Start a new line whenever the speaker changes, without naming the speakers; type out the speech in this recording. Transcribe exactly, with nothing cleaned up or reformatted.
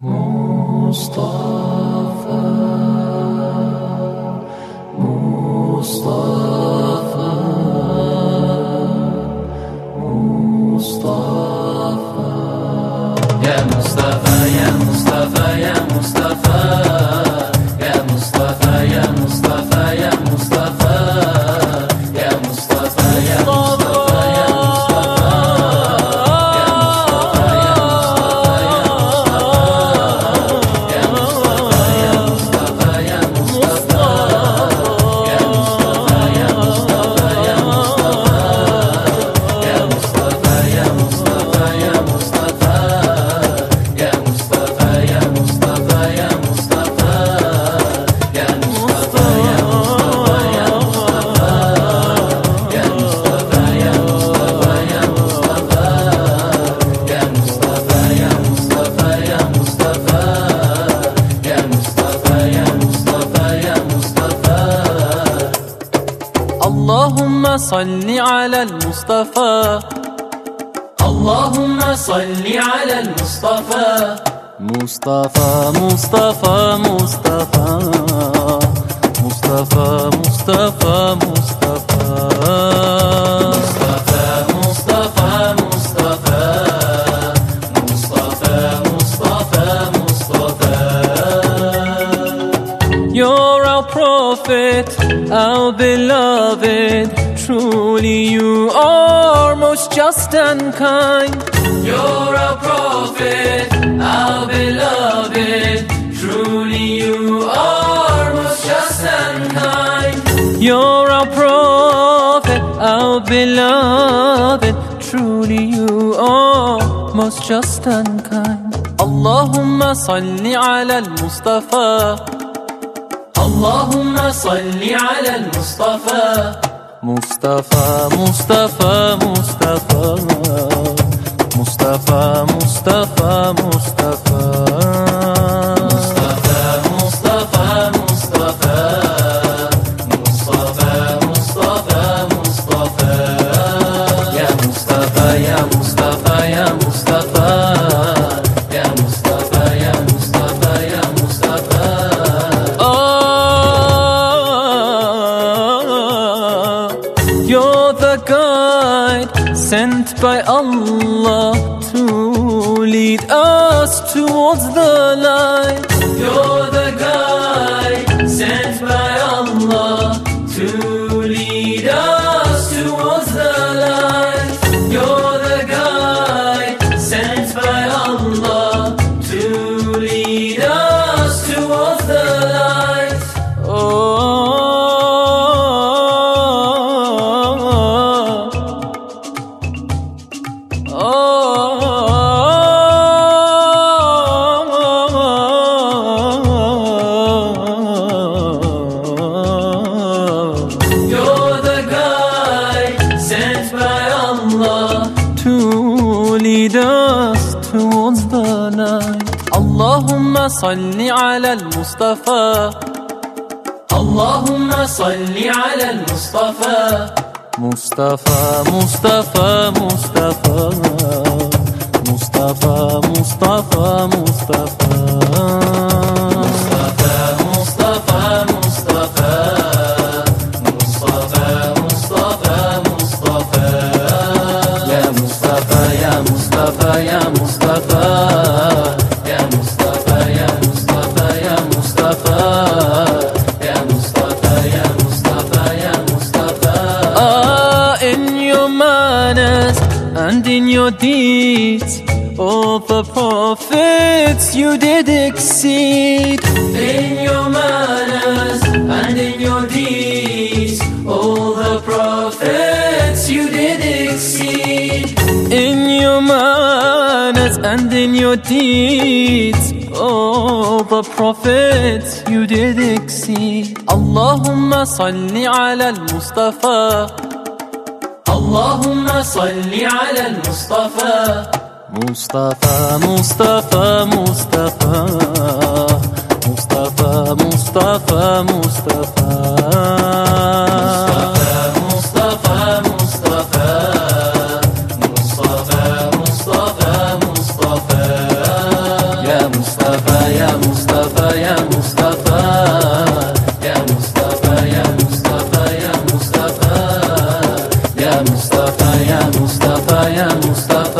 مصطفى مصطفى مصطفى يا مصطفى يا مصطفى يا مصطفى يا مصطفى يا مصطفى يا مصطفى يا مصطفى يا اللهم صل على المصطفى اللهم صل على المصطفى
مصطفى مصطفى مصطفى مصطفى مصطفى مصطفى
مصطفى مصطفى مصطفى مصطفى مصطفى
You're our prophet, our beloved. Truly you are most just and kind.
You're our prophet, our beloved. Truly you are most just and kind.
You're our prophet, our beloved. Truly you are most just and kind. Allahumma salli ala al-Mustafa.
اللهم صل على المصطفى
مصطفى مصطفى مصطفى مصطفى مصطفى مصطفى
مصطفى مصطفى مصطفى مصطفى مصطفى يا مصطفى يا مصطفى يا مصطفى يا مصطفى يا مصطفى يا مصطفى
You're the guide sent by Allah to lead us towards the light.
You're the guide sent by Allah to lead us towards the light. You're the guide sent by Allah to lead us towards the light.
Oh,
You're the guide sent by Allah
to lead us towards the night. Allahumma salli ala al-Mustafa.
اللهم صل على المصطفى
مصطفى مصطفى مصطفى مصطفى مصطفى مصطفى
مصطفى مصطفى مصطفى مصطفى مصطفى يا مصطفى يا مصطفى يا مصطفى يا مصطفى يا مصطفى يا مصطفى يا مصطفى يا مصطفى يا مصطفى
Ah, in your manners and in your deeds, all the prophets you did exceed.
In your manners and in your deeds, all the prophets you did exceed.
In your manners and in your deeds, all the prophets you did exceed. Allahumma salli ala al-Mustafa.
اللهم صل على المصطفى
Mustafa, Mustafa, Mustafa, Mustafa, Mustafa, Mustafa.
مصطفى مصطفى مصطفى مصطفى مصطفى Mustafa, Ya Mustafa.